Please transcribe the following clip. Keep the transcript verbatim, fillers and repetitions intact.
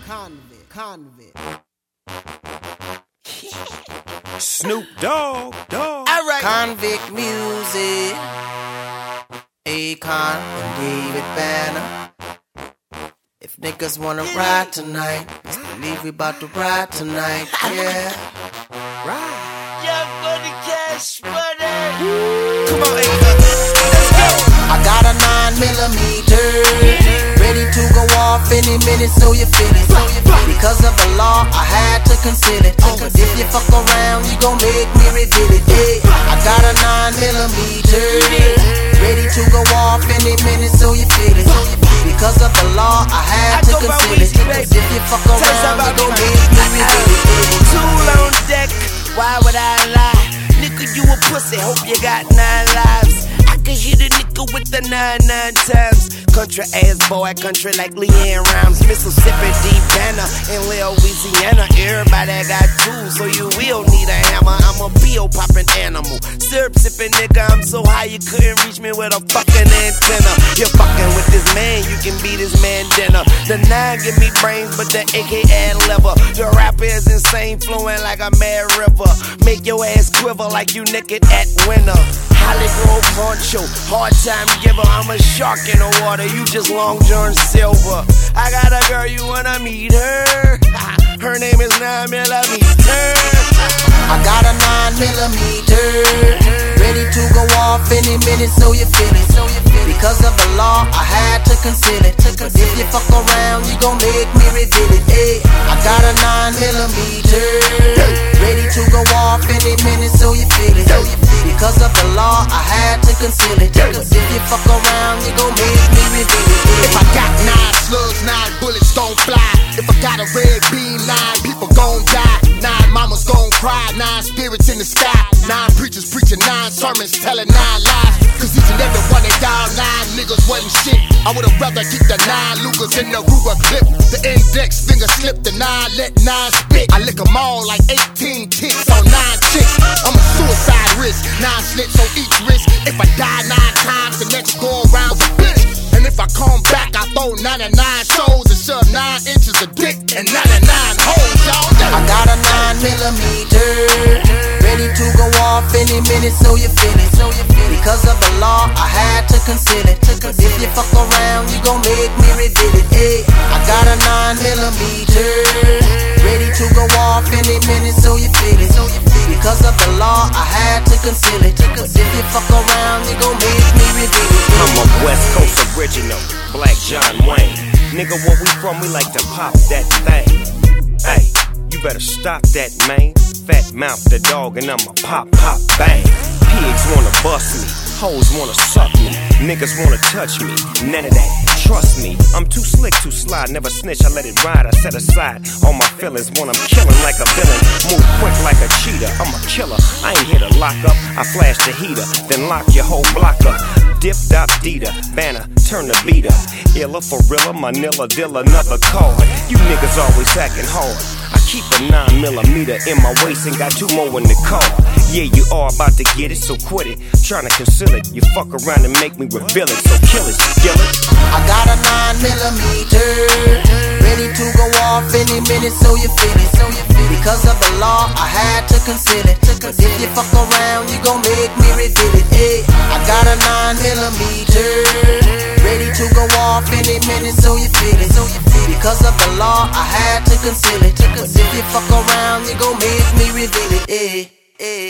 convict, convict. Snoop Dogg, dog. All right. Convict music. Akon and David Banner. If niggas wanna ride tonight, just believe we bout to ride tonight, yeah. Right. Young money, cash money. Come on, Akon. Let's go. I got a nine millimeter, ready to go off any minute, so you feel it. Because of the law, I had to conceal it. Cause if you fuck around, you gon' make me reveal it. Yeah. I got a nine millimeter, ready to go off any minute, so you feel it. Because of the law, I had to conceal it. Cause if you fuck around, you gon' make me reveal it. Tool on deck, why would I lie? Nigga, you a pussy, hope you got nine lives. I can hit a nigga with the nine nine times. Country ass boy, country like Leanne Rhymes. Mississippi, deep banner in Louisiana. Everybody got tools, so you will need a hammer. I'm a bill popping animal, syrup sipping nigga. I'm so high you couldn't reach me with a fucking antenna. You're fucking with this man, you can be this man dinner. The nine give me brains, but the A K add liver. The rapper is insane, flowing like a mad river. Make your ass quiver like you naked at winter. Hollywood poncho, hard time giver. I'm a shark in the water, you just Long John Silver. I got a girl, you wanna meet her? Her name is nine millimeter. I got a nine millimeter, ready to go off any minute, so you feel it. Because of the law, I had to conceal it. Cause if you fuck around, you gon' make me reveal it. Ay, I got a nine millimeter, ready to go off any minute, so you feel it. Because of the law, I had to conceal it. Cause if you fuck around, you gon' make me reveal it. If I got nine slugs, nine bullets gon' fly. If I got a red beam, nine people gon' die. Nine mamas gon' cry, nine spirits in the sky. Nine preachers preaching nine sermons, telling nine lies. Cause each and every one of y'all nine niggas wasn't shit. I would've rather keep the nine Lucas in the Ruger clip. The index finger slip, the nine let nine spit. I lick 'em all like eighteen ticks on nine chicks. I'm a suicide risk, nine slits on each wrist. If I die nine times, the next go around's a bitch. And if I come back, I throw ninety-nine shows and shove nine inches of dick and ninety-nine holes, y'all. I got a nine millimeter, ready to go off any minute, so you feel it. Because of the law, I had to conceal it. Cause if you fuck around, you gon' make me reveal it. Ay, I got a nine millimeter, ready to go off any minute, so you feel it. Because of the law, I had to conceal it. Cause if you fuck around, you gon' make me reveal it. I'm a West Coast original, Black John Wayne. Nigga, where we from, we like to pop that thing. Hey, you better stop that, man. Fat mouth the dog and I'ma pop, pop, bang. Pigs wanna bust me, hoes wanna suck me, niggas wanna touch me, none of that. Trust me, I'm too slick, too sly, never snitch, I let it ride, I set aside all my feelings when I'm killing like a villain. Move quick like a cheetah, I'm a killer, I ain't here to lock up, I flash the heater, then lock your whole block up. Dip, dop, Dita, banner, turn the beater. Illa, for realer, Manila, deal another card. You niggas always acting hard. I keep a nine millimeter in my waist and got two more in the car. Yeah, you are about to get it, so quit it. Trying to conceal it, you fuck around and make me reveal it. So kill it, skill it. I got a nine millimeter, ready to go off any minute, so you feel it. Because of the law, I had to conceal it. Cause if you fuck around, you gon' make me reveal it. Ay, I got a nine millimeter, ready to go off any minute, so you feel it. Because of the law, I had to conceal it. Cause if you fuck around, you gon' make me reveal it. Ay, ay.